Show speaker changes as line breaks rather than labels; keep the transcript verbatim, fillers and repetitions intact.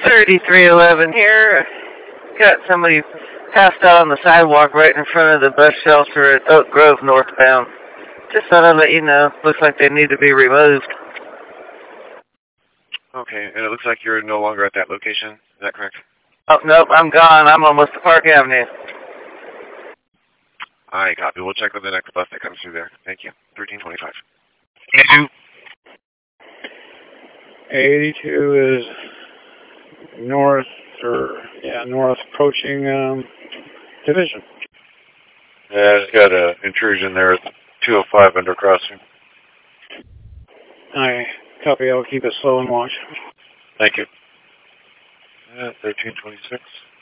thirty-three eleven here. Got somebody passed out on the sidewalk right in front of the bus shelter at Oak Grove northbound. Just thought I'd let you know. Looks like they need to be removed.
Okay, and it looks like you're no longer at that location. Is that correct?
Oh, nope, I'm gone. I'm on Worcester Park Avenue.
I copy. We'll check with the next bus that comes through there. Thank you. thirteen twenty-five.
eighty-two is north, or, yeah, north approaching um, Division.
Yeah, I just got an intrusion there at two oh five under crossing.
I copy. I'll keep it slow and watch.
Thank you. Yeah, thirteen twenty-six.